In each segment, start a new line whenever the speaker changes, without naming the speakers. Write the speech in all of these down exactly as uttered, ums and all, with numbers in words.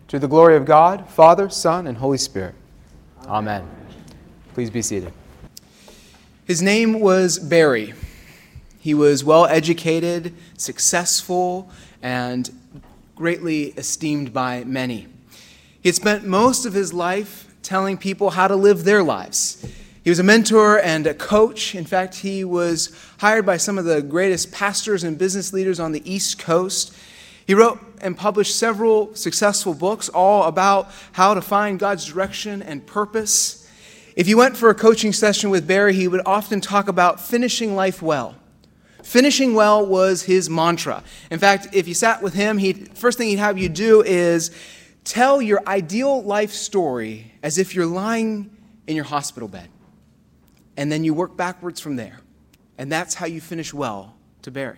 To the glory of God, Father, Son, and Holy Spirit. Amen. Please be seated. His name was Barry. He was well-educated, successful, and greatly esteemed by many. He had spent most of his life telling people how to live their lives. He was a mentor and a coach. In fact, he was hired by some of the greatest pastors and business leaders on the East Coast. He wrote and published several successful books, all about how to find God's direction and purpose. If you went for a coaching session with Barry, he would often talk about finishing life well. Finishing well was his mantra. In fact, if you sat with him, he first thing he'd have you do is tell your ideal life story as if you're lying in your hospital bed. And then you work backwards from there. And that's how you finish well to Barry.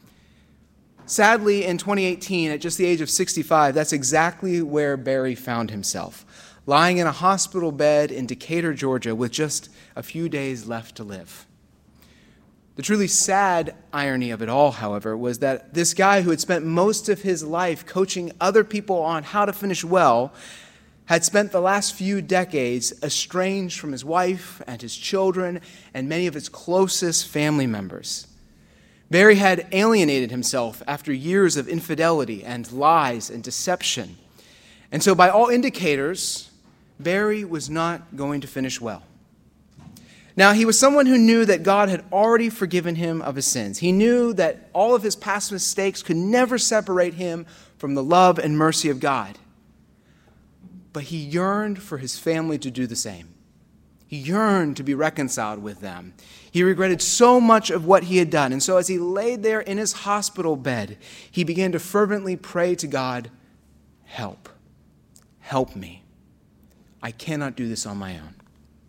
Sadly, in twenty eighteen, at just the age of sixty-five, that's exactly where Barry found himself, lying in a hospital bed in Decatur, Georgia, with just a few days left to live. The truly sad irony of it all, however, was that this guy who had spent most of his life coaching other people on how to finish well had spent the last few decades estranged from his wife and his children and many of his closest family members. Barry had alienated himself after years of infidelity and lies and deception. And so by all indicators, Barry was not going to finish well. Now, he was someone who knew that God had already forgiven him of his sins. He knew that all of his past mistakes could never separate him from the love and mercy of God. But he yearned for his family to do the same. He yearned to be reconciled with them. He regretted so much of what he had done. And so as he laid there in his hospital bed, he began to fervently pray to God, help, help me. I cannot do this on my own.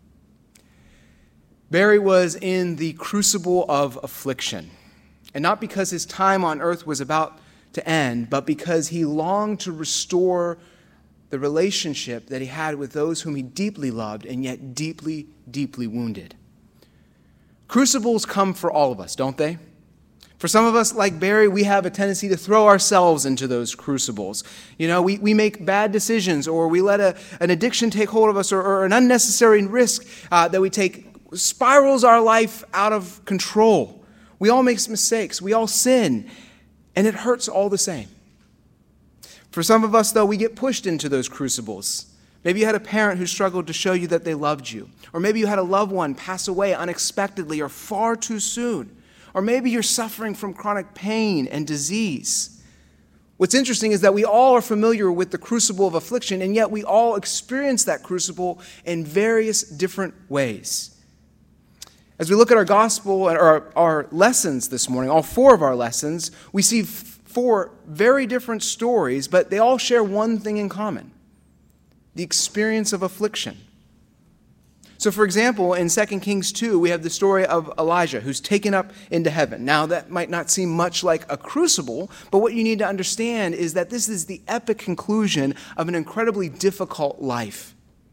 Barry was in the crucible of affliction, and not because his time on earth was about to end, but because he longed to restore the relationship that he had with those whom he deeply loved and yet deeply, deeply wounded. Crucibles come for all of us, don't they? For some of us, like Barry, we have a tendency to throw ourselves into those crucibles. You know, we, we make bad decisions, or we let a, an addiction take hold of us, or, or an unnecessary risk uh, that we take spirals our life out of control. We all make mistakes. We all sin, and it hurts all the same. For some of us, though, we get pushed into those crucibles. Maybe you had a parent who struggled to show you that they loved you. Or maybe you had a loved one pass away unexpectedly or far too soon. Or maybe you're suffering from chronic pain and disease. What's interesting is that we all are familiar with the crucible of affliction, and yet we all experience that crucible in various different ways. As we look at our gospel, or our, our lessons this morning, all four of our lessons, we see four very different stories, but they all share one thing in common: the experience of affliction. So, for example, in Second Kings two, we have the story of Elijah, who's taken up into heaven. Now, that might not seem much like a crucible, but what you need to understand is that this is the epic conclusion of an incredibly difficult life.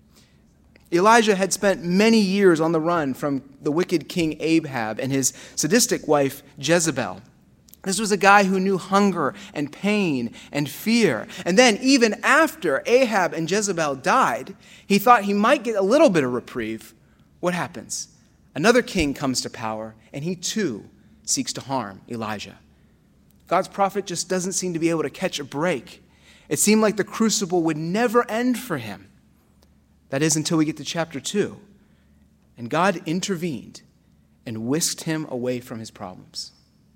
Elijah had spent many years on the run from the wicked king Ahab and his sadistic wife Jezebel. This was a guy who knew hunger and pain and fear. And then, even after Ahab and Jezebel died, he thought he might get a little bit of reprieve. What happens? Another king comes to power, and he too seeks to harm Elijah. God's prophet just doesn't seem to be able to catch a break. It seemed like the crucible would never end for him. That is, until we get to chapter two. And God intervened and whisked him away from his problems.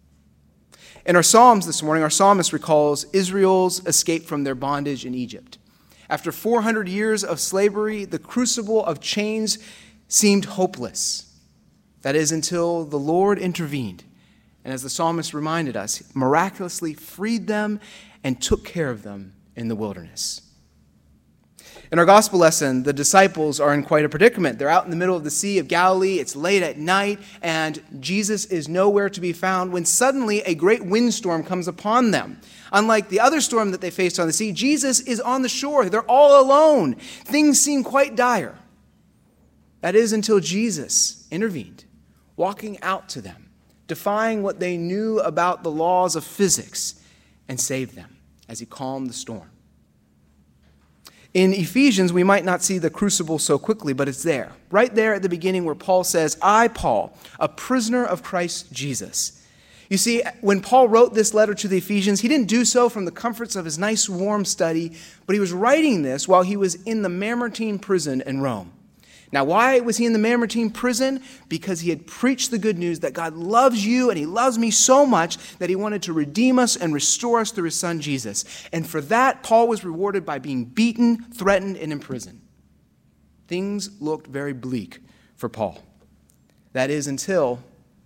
In our Psalms this morning, our psalmist recalls Israel's escape from their bondage in Egypt. After four hundred years of slavery, the crucible of chains seemed hopeless. That is, until the Lord intervened, and as the psalmist reminded us, miraculously freed them and took care of them in the wilderness. In our gospel lesson, the disciples are in quite a predicament. They're out in the middle of the Sea of Galilee. It's late at night, and Jesus is nowhere to be found when suddenly a great windstorm comes upon them. Unlike the other storm that they faced on the sea, Jesus is on the shore. They're all alone. Things seem quite dire. That is, until Jesus intervened, walking out to them, defying what they knew about the laws of physics, and saved them as he calmed the storm. In Ephesians, we might not see the crucible so quickly, but it's there. Right there at the beginning where Paul says, I, Paul, a prisoner of Christ Jesus. You see, when Paul wrote this letter to the Ephesians, he didn't do so from the comforts of his nice warm study, but he was writing this while he was in the Mamertine prison in Rome. Now, why was he in the Mamertine prison? Because he had preached the good news that God loves you and he loves me so much that he wanted to redeem us and restore us through his son Jesus. And for that, Paul was rewarded by being beaten, threatened, and imprisoned. Things looked very bleak for Paul. That is until,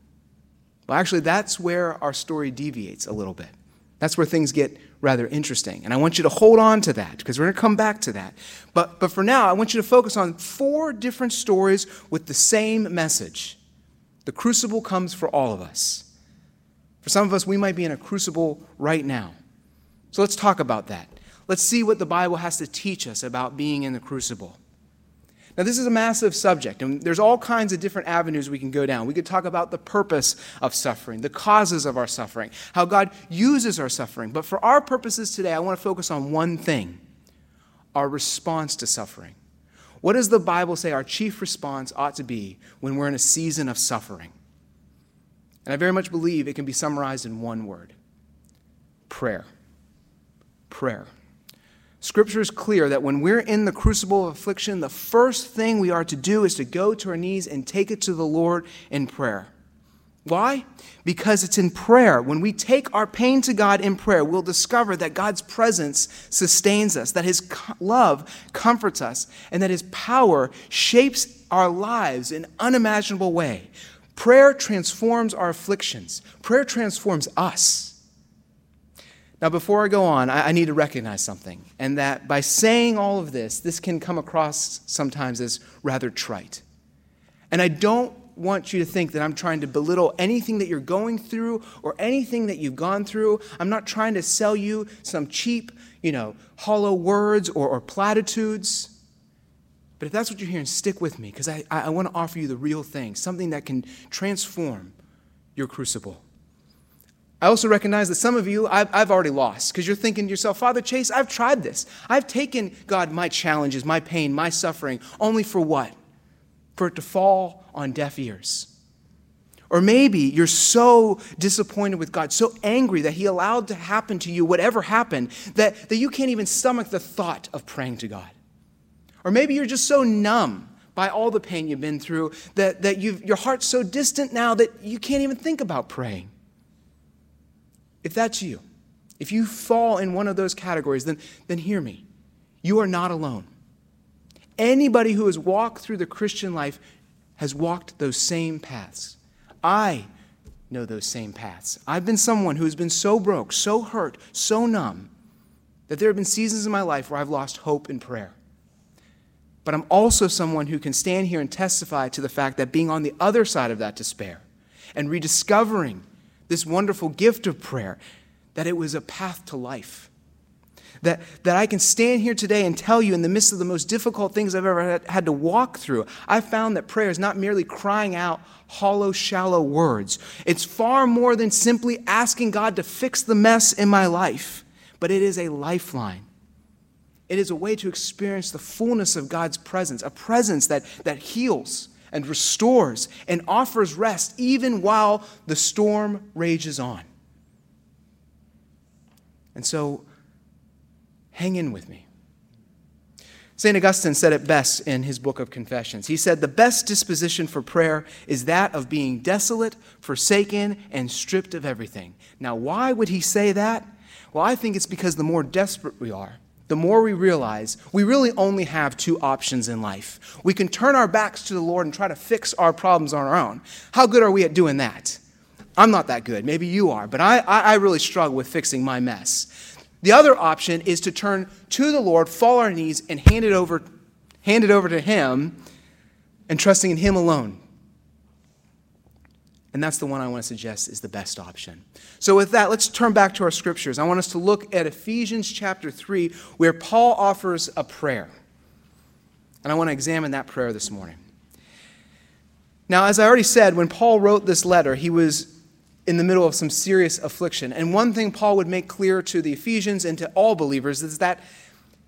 well, actually, that's where our story deviates a little bit. That's where things get rather interesting. And I want you to hold on to that because we're going to come back to that. But, but for now, I want you to focus on four different stories with the same message. The crucible comes for all of us. For some of us, we might be in a crucible right now. So let's talk about that. Let's see what the Bible has to teach us about being in the crucible. Now, this is a massive subject, and there's all kinds of different avenues we can go down. We could talk about the purpose of suffering, the causes of our suffering, how God uses our suffering. But for our purposes today, I want to focus on one thing, our response to suffering. What does the Bible say our chief response ought to be when we're in a season of suffering? And I very much believe it can be summarized in one word, prayer. Prayer. Scripture is clear that when we're in the crucible of affliction, the first thing we are to do is to go to our knees and take it to the Lord in prayer. Why? Because it's in prayer. When we take our pain to God in prayer, we'll discover that God's presence sustains us, that his love comforts us, and that his power shapes our lives in an unimaginable way. Prayer transforms our afflictions. Prayer transforms us. Now, before I go on, I need to recognize something, and that by saying all of this, this can come across sometimes as rather trite. And I don't want you to think that I'm trying to belittle anything that you're going through or anything that you've gone through. I'm not trying to sell you some cheap, you know, hollow words or, or platitudes. But if that's what you're hearing, stick with me, because I, I want to offer you the real thing, something that can transform your crucible. I also recognize that some of you, I've, I've already lost, because you're thinking to yourself, Father Chase, I've tried this. I've taken, God, my challenges, my pain, my suffering, only for what? For it to fall on deaf ears. Or maybe you're so disappointed with God, so angry that he allowed to happen to you, whatever happened, that, that you can't even stomach the thought of praying to God. Or maybe you're just so numb by all the pain you've been through that, that you've, your heart's so distant now that you can't even think about praying. If that's you, if you fall in one of those categories, then, then hear me. You are not alone. Anybody who has walked through the Christian life has walked those same paths. I know those same paths. I've been someone who has been so broke, so hurt, so numb, that there have been seasons in my life where I've lost hope in prayer. But I'm also someone who can stand here and testify to the fact that being on the other side of that despair and rediscovering this wonderful gift of prayer, that it was a path to life. That, that I can stand here today and tell you in the midst of the most difficult things I've ever had, had to walk through, I found that prayer is not merely crying out hollow, shallow words. It's far more than simply asking God to fix the mess in my life, but it is a lifeline. It is a way to experience the fullness of God's presence, a presence that, that heals and restores and offers rest even while the storm rages on. And so, hang in with me. Saint Augustine said it best in his book of Confessions. He said, the best disposition for prayer is that of being desolate, forsaken, and stripped of everything. Now, why would he say that? Well, I think it's because the more desperate we are, the more we realize we really only have two options in life. We can turn our backs to the Lord and try to fix our problems on our own. How good are we at doing that? I'm not that good. Maybe you are, but I, I really struggle with fixing my mess. The other option is to turn to the Lord, fall on our knees, and hand it over, hand it over to him and trusting in him alone. And that's the one I want to suggest is the best option. So with that, let's turn back to our scriptures. I want us to look at Ephesians chapter three, where Paul offers a prayer. And I want to examine that prayer this morning. Now, as I already said, when Paul wrote this letter, he was in the middle of some serious affliction. And one thing Paul would make clear to the Ephesians and to all believers is that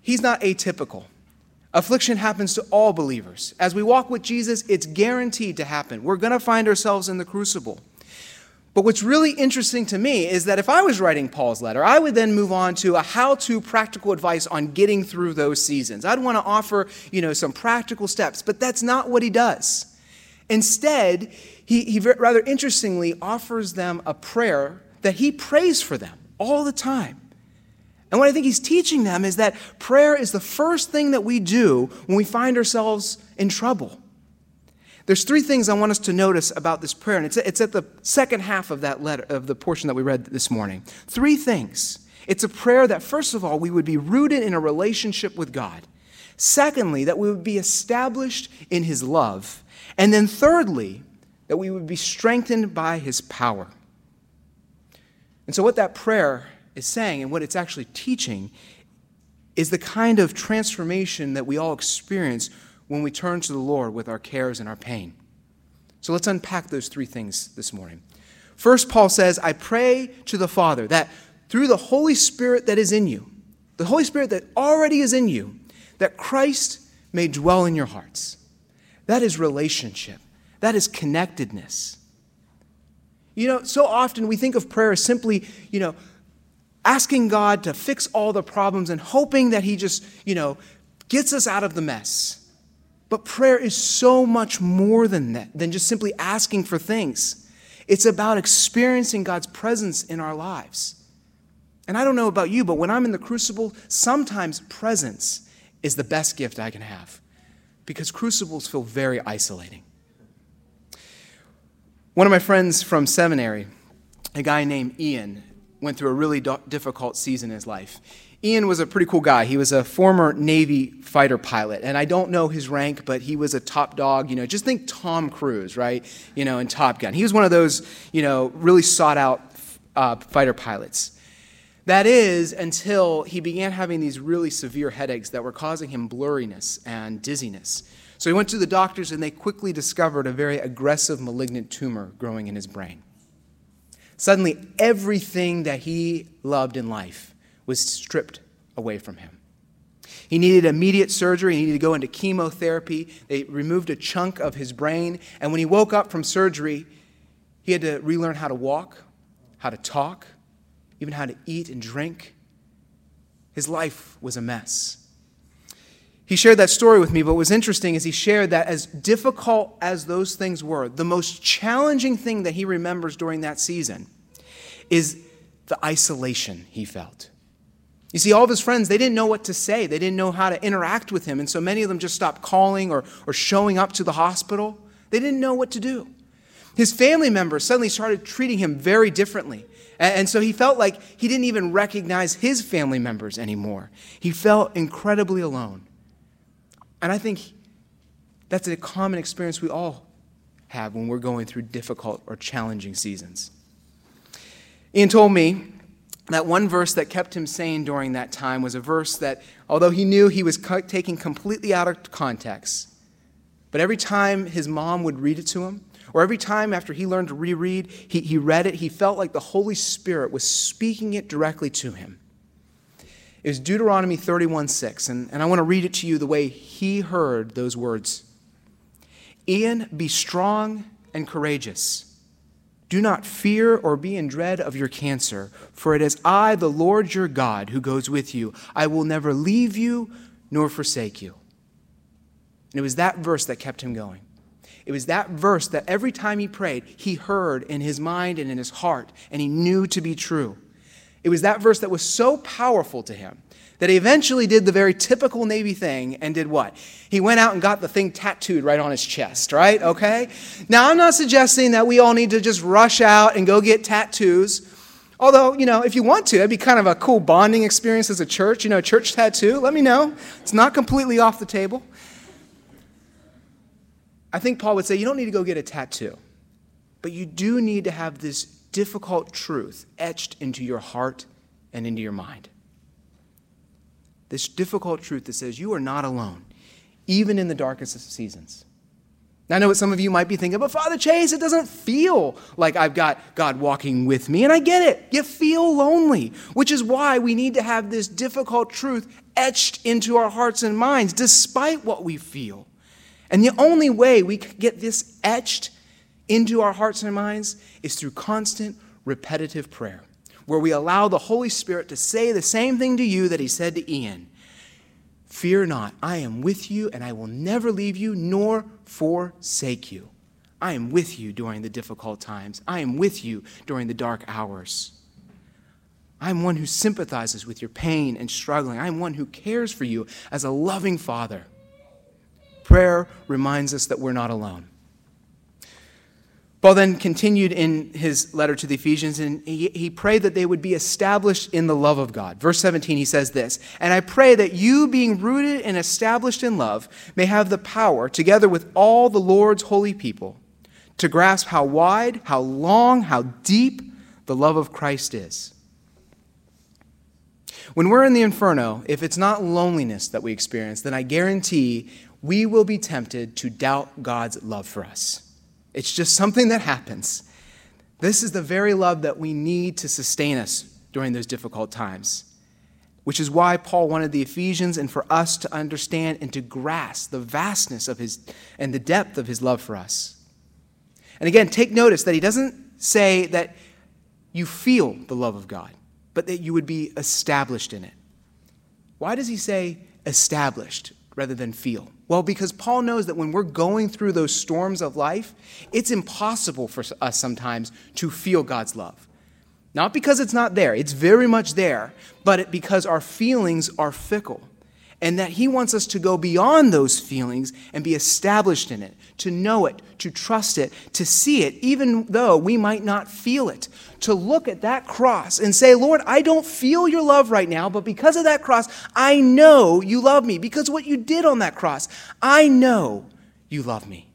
he's not atypical. Affliction happens to all believers. As we walk with Jesus, it's guaranteed to happen. We're going to find ourselves in the crucible. But what's really interesting to me is that if I was writing Paul's letter, I would then move on to a how-to practical advice on getting through those seasons. I'd want to offer, you know, some practical steps, but that's not what he does. Instead, he, he rather interestingly offers them a prayer that he prays for them all the time. And what I think he's teaching them is that prayer is the first thing that we do when we find ourselves in trouble. There's three things I want us to notice about this prayer, and it's, it's at the second half of that letter, of the portion that we read this morning. Three things. It's a prayer that, first of all, we would be rooted in a relationship with God. Secondly, that we would be established in his love. And then thirdly, that we would be strengthened by his power. And so what that prayer is saying, and what it's actually teaching, is the kind of transformation that we all experience when we turn to the Lord with our cares and our pain. So let's unpack those three things this morning. First, Paul says, I pray to the Father that through the Holy Spirit that is in you, the Holy Spirit that already is in you, that Christ may dwell in your hearts. That is relationship. That is connectedness. You know, so often we think of prayer as simply, you know, asking God to fix all the problems and hoping that he just, you know, gets us out of the mess. But prayer is so much more than that, than just simply asking for things. It's about experiencing God's presence in our lives. And I don't know about you, but when I'm in the crucible, sometimes presence is the best gift I can have, because crucibles feel very isolating. One of my friends from seminary, a guy named Ian, went through a really difficult season in his life. Ian was a pretty cool guy. He was a former Navy fighter pilot, and I don't know his rank, but he was a top dog. You know, just think Tom Cruise, right? You know, in Top Gun. He was one of those, you know, really sought-out uh, fighter pilots. That is, until he began having these really severe headaches that were causing him blurriness and dizziness. So he went to the doctors, and they quickly discovered a very aggressive malignant tumor growing in his brain. Suddenly, everything that he loved in life was stripped away from him. He needed immediate surgery. He needed to go into chemotherapy. They removed a chunk of his brain. And when he woke up from surgery, he had to relearn how to walk, how to talk, even how to eat and drink. His life was a mess. He shared that story with me, but what was interesting is he shared that as difficult as those things were, the most challenging thing that he remembers during that season is the isolation he felt. You see, all of his friends, they didn't know what to say. They didn't know how to interact with him, and so many of them just stopped calling or, or showing up to the hospital. They didn't know what to do. His family members suddenly started treating him very differently, and, and so he felt like he didn't even recognize his family members anymore. He felt incredibly alone. And I think that's a common experience we all have when we're going through difficult or challenging seasons. Ian told me that one verse that kept him sane during that time was a verse that, although he knew he was taking completely out of context, but every time his mom would read it to him, or every time after he learned to reread, he, he read it, he felt like the Holy Spirit was speaking it directly to him. It was Deuteronomy thirty-one six, and, and I want to read it to you the way he heard those words. Ian, be strong and courageous. Do not fear or be in dread of your cancer, for it is I, the Lord your God, who goes with you. I will never leave you nor forsake you. And it was that verse that kept him going. It was that verse that every time he prayed, he heard in his mind and in his heart, and he knew to be true. It was that verse that was so powerful to him that he eventually did the very typical Navy thing and did what? He went out and got the thing tattooed right on his chest, right? Okay? Now, I'm not suggesting that we all need to just rush out and go get tattoos. Although, you know, if you want to, it'd be kind of a cool bonding experience as a church. You know, church tattoo, let me know. It's not completely off the table. I think Paul would say you don't need to go get a tattoo, but you do need to have this difficult truth etched into your heart and into your mind. This difficult truth that says you are not alone, even in the darkest of seasons. Now, I know what some of you might be thinking, but Father Chase, it doesn't feel like I've got God walking with me. And I get it. You feel lonely, which is why we need to have this difficult truth etched into our hearts and minds, despite what we feel. And the only way we can get this etched into our hearts and minds is through constant, repetitive prayer, where we allow the Holy Spirit to say the same thing to you that he said to Ian. Fear not, I am with you, and I will never leave you nor forsake you. I am with you during the difficult times. I am with you during the dark hours. I am one who sympathizes with your pain and struggling. I am one who cares for you as a loving Father. Prayer reminds us that we're not alone. Paul then continued in his letter to the Ephesians, and he, he prayed that they would be established in the love of God. Verse seventeen, he says this, "And I pray that you, being rooted and established in love, may have the power, together with all the Lord's holy people, to grasp how wide, how long, how deep the love of Christ is." When we're in the inferno, if it's not loneliness that we experience, then I guarantee we will be tempted to doubt God's love for us. It's just something that happens. This is the very love that we need to sustain us during those difficult times, which is why Paul wanted the Ephesians and for us to understand and to grasp the vastness of his and the depth of his love for us. And again, take notice that he doesn't say that you feel the love of God, but that you would be established in it. Why does he say established rather than feel? Well, because Paul knows that when we're going through those storms of life, it's impossible for us sometimes to feel God's love. Not because it's not there, it's very much there, but it, because our feelings are fickle. And that he wants us to go beyond those feelings and be established in it, to know it, to trust it, to see it, even though we might not feel it. To look at that cross and say, Lord, I don't feel your love right now, but because of that cross, I know you love me. Because of what you did on that cross, I know you love me.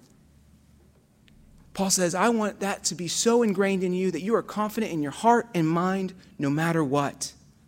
Paul says, I want that to be so ingrained in you that you are confident in your heart and mind no matter what.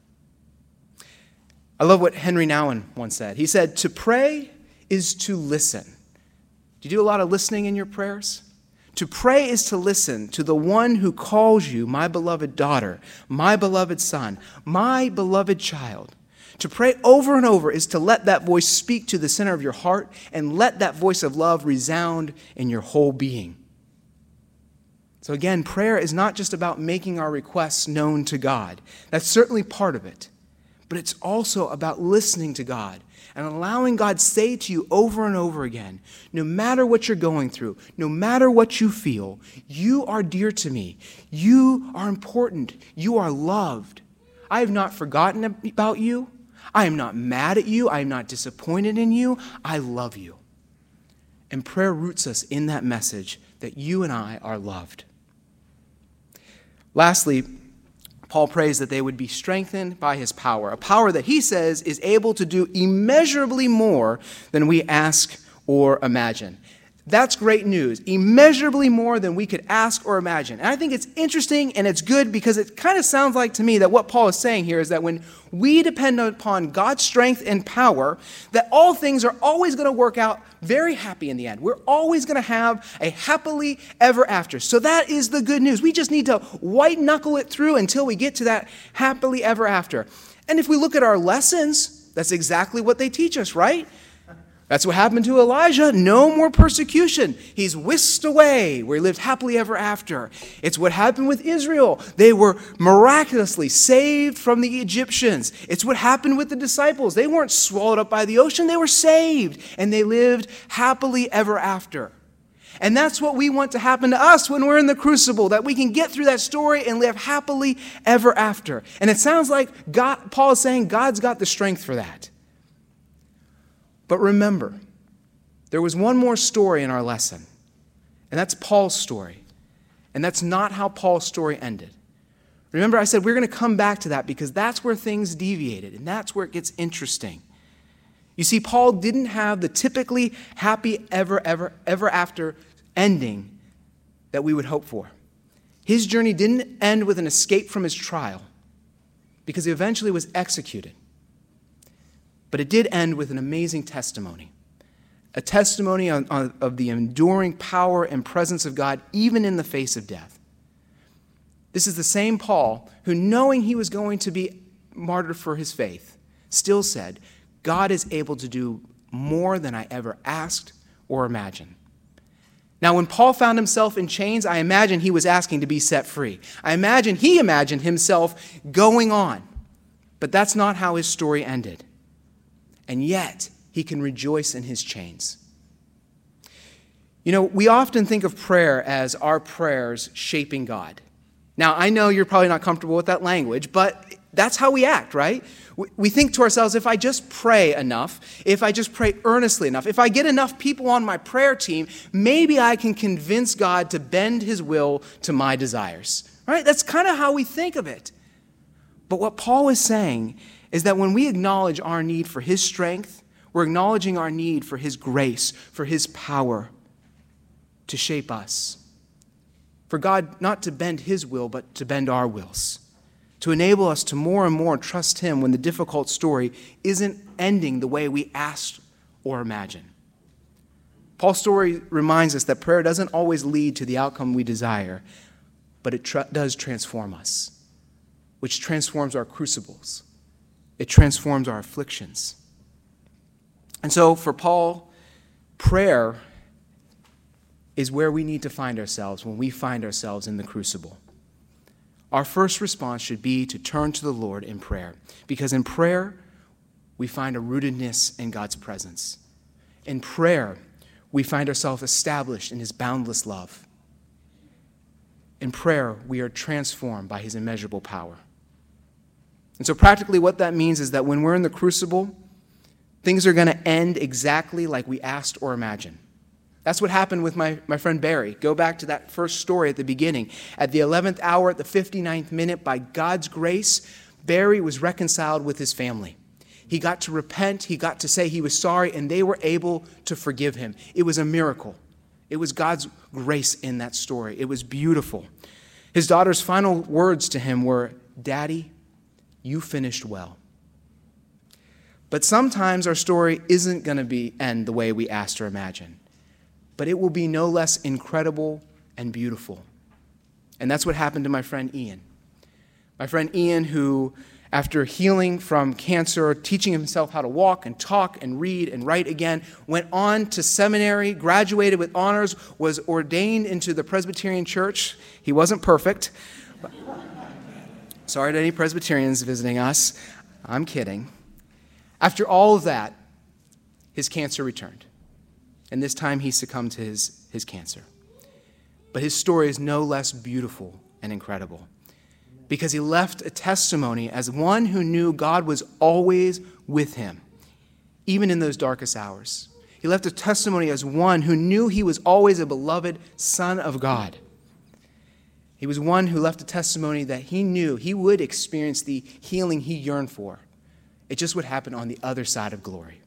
I love what Henry Nouwen once said. He said, to pray is to listen. Do you do a lot of listening in your prayers? To pray is to listen to the one who calls you, my beloved daughter, my beloved son, my beloved child. To pray over and over is to let that voice speak to the center of your heart and let that voice of love resound in your whole being. So again, prayer is not just about making our requests known to God. That's certainly part of it. But it's also about listening to God and allowing God say to you over and over again, no matter what you're going through, no matter what you feel, you are dear to me. You are important. You are loved. I have not forgotten about you. I am not mad at you. I am not disappointed in you. I love you. And prayer roots us in that message that you and I are loved. Lastly, Paul prays that they would be strengthened by his power, a power that he says is able to do immeasurably more than we ask or imagine. That's great news, immeasurably more than we could ask or imagine. And I think it's interesting and it's good because it kind of sounds like to me that what Paul is saying here is that when we depend upon God's strength and power, that all things are always going to work out very happy in the end. We're always going to have a happily ever after. So that is the good news. We just need to white knuckle it through until we get to that happily ever after. And if we look at our lessons, that's exactly what they teach us, right? That's what happened to Elijah. No more persecution. He's whisked away where he lived happily ever after. It's what happened with Israel. They were miraculously saved from the Egyptians. It's what happened with the disciples. They weren't swallowed up by the ocean. They were saved, and they lived happily ever after. And that's what we want to happen to us when we're in the crucible, that we can get through that story and live happily ever after. And it sounds like God, Paul is saying God's got the strength for that. But remember, there was one more story in our lesson, and that's Paul's story. And that's not how Paul's story ended. Remember, I said we're going to come back to that because that's where things deviated, and that's where it gets interesting. You see, Paul didn't have the typically happy ever, ever, ever after ending that we would hope for. His journey didn't end with an escape from his trial because he eventually was executed. But it did end with an amazing testimony, a testimony on, on, of the enduring power and presence of God, even in the face of death. This is the same Paul who, knowing he was going to be martyred for his faith, still said, God is able to do more than I ever asked or imagined. Now, when Paul found himself in chains, I imagine he was asking to be set free. I imagine he imagined himself going on. But that's not how his story ended. And yet, he can rejoice in his chains. You know, we often think of prayer as our prayers shaping God. Now, I know you're probably not comfortable with that language, but that's how we act, right? We think to ourselves, if I just pray enough, if I just pray earnestly enough, if I get enough people on my prayer team, maybe I can convince God to bend his will to my desires, right? That's kind of how we think of it. But what Paul is saying is that when we acknowledge our need for his strength, we're acknowledging our need for his grace, for his power to shape us. For God not to bend his will, but to bend our wills. To enable us to more and more trust him when the difficult story isn't ending the way we asked or imagined. Paul's story reminds us that prayer doesn't always lead to the outcome we desire, but it tr- does transform us, which transforms our crucibles. It transforms our afflictions. And so for Paul, prayer is where we need to find ourselves when we find ourselves in the crucible. Our first response should be to turn to the Lord in prayer, because in prayer, we find a rootedness in God's presence. In prayer, we find ourselves established in his boundless love. In prayer, we are transformed by his immeasurable power. And so practically what that means is that when we're in the crucible, things are going to end exactly like we asked or imagined. That's what happened with my, my friend Barry. Go back to that first story at the beginning. At the eleventh hour, at the fifty-ninth minute, by God's grace, Barry was reconciled with his family. He got to repent, he got to say he was sorry, and they were able to forgive him. It was a miracle. It was God's grace in that story. It was beautiful. His daughter's final words to him were, "Daddy, you finished well." But sometimes our story isn't going to be end the way we asked or imagined. But it will be no less incredible and beautiful. And that's what happened to my friend Ian. My friend Ian, who, after healing from cancer, teaching himself how to walk and talk and read and write again, went on to seminary, graduated with honors, was ordained into the Presbyterian Church. He wasn't perfect. Sorry to any Presbyterians visiting us. I'm kidding. After all of that, his cancer returned. And this time he succumbed to his, his cancer. But his story is no less beautiful and incredible, because he left a testimony as one who knew God was always with him, even in those darkest hours. He left a testimony as one who knew he was always a beloved Son of God. He was one who left a testimony that he knew he would experience the healing he yearned for. It just would happen on the other side of glory.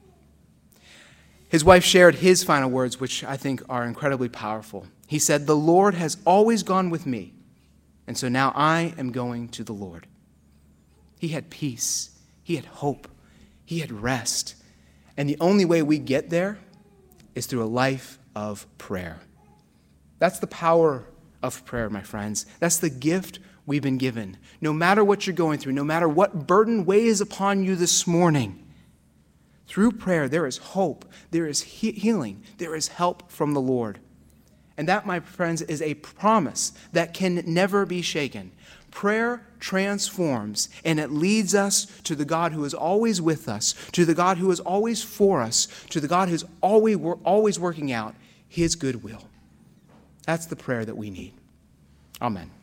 His wife shared his final words, which I think are incredibly powerful. He said, "The Lord has always gone with me, and so now I am going to the Lord." He had peace. He had hope. He had rest. And the only way we get there is through a life of prayer. That's the power of prayer, my friends. That's the gift we've been given. No matter what you're going through, no matter what burden weighs upon you this morning, through prayer, there is hope, there is he- healing, there is help from the Lord. And that, my friends, is a promise that can never be shaken. Prayer transforms, and it leads us to the God who is always with us, to the God who is always for us, to the God who is always, always working out his good will. That's the prayer that we need. Amen.